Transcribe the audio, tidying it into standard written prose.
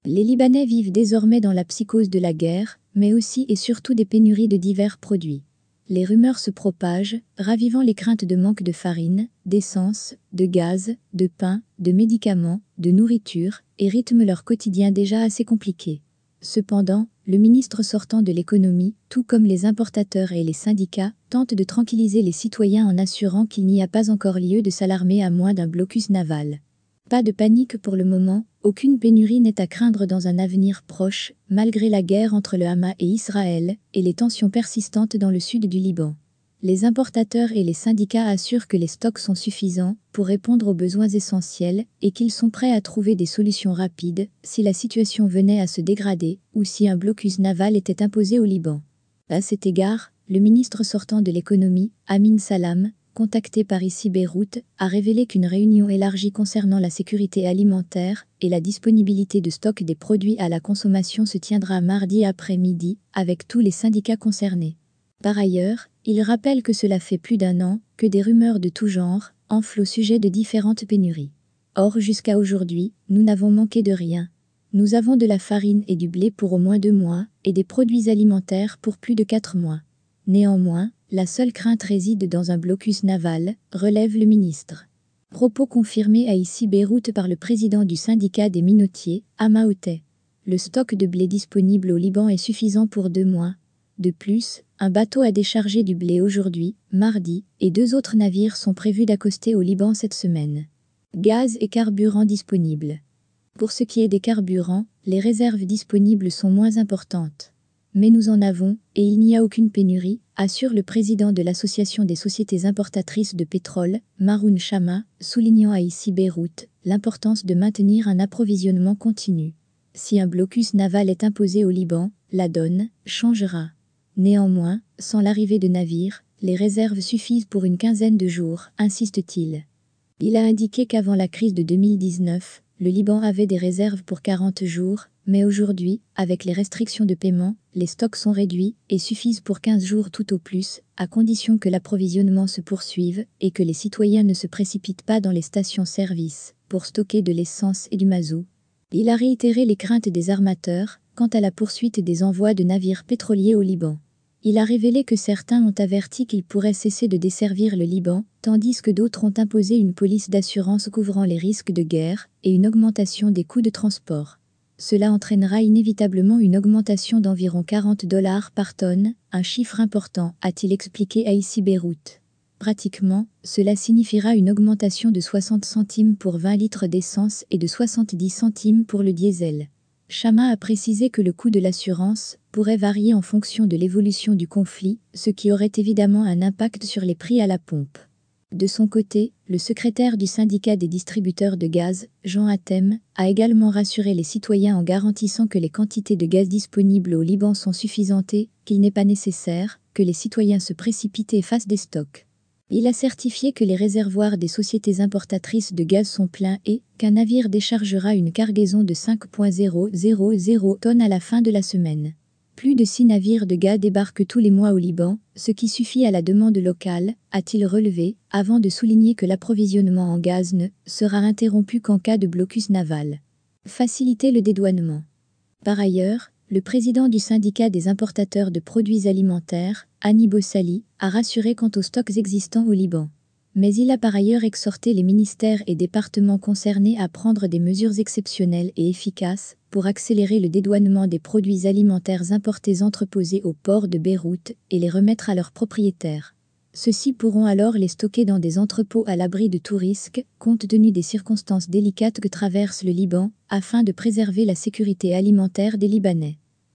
Les Libanais vivent désormais dans la psychose de la guerre, mais aussi et surtout des pénuries de divers produits. Les rumeurs se propagent, ravivant les craintes de manque de farine, d'essence, de gaz, de pain, de médicaments, de nourriture, et rythment leur quotidien déjà assez compliqué. Cependant, le ministre sortant de l'économie, tout comme les importateurs et les syndicats, tente de tranquilliser les citoyens en assurant qu'il n'y a pas encore lieu de s'alarmer à moins d'un blocus naval. Pas de panique pour le moment, aucune pénurie n'est à craindre dans un avenir proche, malgré la guerre entre le Hamas et Israël, et les tensions persistantes dans le sud du Liban. Les importateurs et les syndicats assurent que les stocks sont suffisants pour répondre aux besoins essentiels et qu'ils sont prêts à trouver des solutions rapides si la situation venait à se dégrader ou si un blocus naval était imposé au Liban. À cet égard, le ministre sortant de l'économie, Amin Salam, contacté par ICI Beyrouth, a révélé qu'une réunion élargie concernant la sécurité alimentaire et la disponibilité de stock des produits à la consommation se tiendra mardi après-midi avec tous les syndicats concernés. Par ailleurs, il rappelle que cela fait plus d'un an que des rumeurs de tout genre enflent au sujet de différentes pénuries. Or, jusqu'à aujourd'hui, nous n'avons manqué de rien. Nous avons de la farine et du blé pour au moins 2 mois et des produits alimentaires pour plus de 4 mois. Néanmoins, la seule crainte réside dans un blocus naval, relève le ministre. Propos confirmés à ICI Beyrouth par le président du syndicat des minotiers, Amaoté. Le stock de blé disponible au Liban est suffisant pour 2 mois. De plus, un bateau a déchargé du blé aujourd'hui, mardi, et 2 autres navires sont prévus d'accoster au Liban cette semaine. Gaz et carburant disponibles. Pour ce qui est des carburants, les réserves disponibles sont moins importantes. Mais nous en avons, et il n'y a aucune pénurie, assure le président de l'Association des sociétés importatrices de pétrole, Maroun Chama, soulignant à ICI Beyrouth l'importance de maintenir un approvisionnement continu. Si un blocus naval est imposé au Liban, la donne changera. Néanmoins, sans l'arrivée de navires, les réserves suffisent pour une quinzaine de jours, insiste-t-il. Il a indiqué qu'avant la crise de 2019, le Liban avait des réserves pour 40 jours, mais aujourd'hui, avec les restrictions de paiement, les stocks sont réduits et suffisent pour 15 jours tout au plus, à condition que l'approvisionnement se poursuive et que les citoyens ne se précipitent pas dans les stations-service pour stocker de l'essence et du mazout. Il a réitéré les craintes des armateurs quant à la poursuite des envois de navires pétroliers au Liban. Il a révélé que certains ont averti qu'ils pourraient cesser de desservir le Liban, tandis que d'autres ont imposé une police d'assurance couvrant les risques de guerre et une augmentation des coûts de transport. Cela entraînera inévitablement une augmentation d'environ $40 par tonne, un chiffre important, a-t-il expliqué à ICI Beyrouth. Pratiquement, cela signifiera une augmentation de 60 centimes pour 20 litres d'essence et de 70 centimes pour le diesel. Chama a précisé que le coût de l'assurance pourrait varier en fonction de l'évolution du conflit, ce qui aurait évidemment un impact sur les prix à la pompe. De son côté, le secrétaire du syndicat des distributeurs de gaz, Jean Hatem, a également rassuré les citoyens en garantissant que les quantités de gaz disponibles au Liban sont suffisantes et qu'il n'est pas nécessaire que les citoyens se précipitent et fassent des stocks. Il a certifié que les réservoirs des sociétés importatrices de gaz sont pleins et qu'un navire déchargera une cargaison de 5,000 tonnes à la fin de la semaine. Plus de 6 navires de gaz débarquent tous les mois au Liban, ce qui suffit à la demande locale, a-t-il relevé, avant de souligner que l'approvisionnement en gaz ne sera interrompu qu'en cas de blocus naval. Faciliter le dédouanement. Par ailleurs, le président du syndicat des importateurs de produits alimentaires, Hani Bossali, a rassuré quant aux stocks existants au Liban. Mais il a par ailleurs exhorté les ministères et départements concernés à prendre des mesures exceptionnelles et efficaces pour accélérer le dédouanement des produits alimentaires importés entreposés au port de Beyrouth et les remettre à leurs propriétaires. Ceux-ci pourront alors les stocker dans des entrepôts à l'abri de tout risque, compte tenu des circonstances délicates que traverse le Liban, afin de préserver la sécurité alimentaire des Libanais.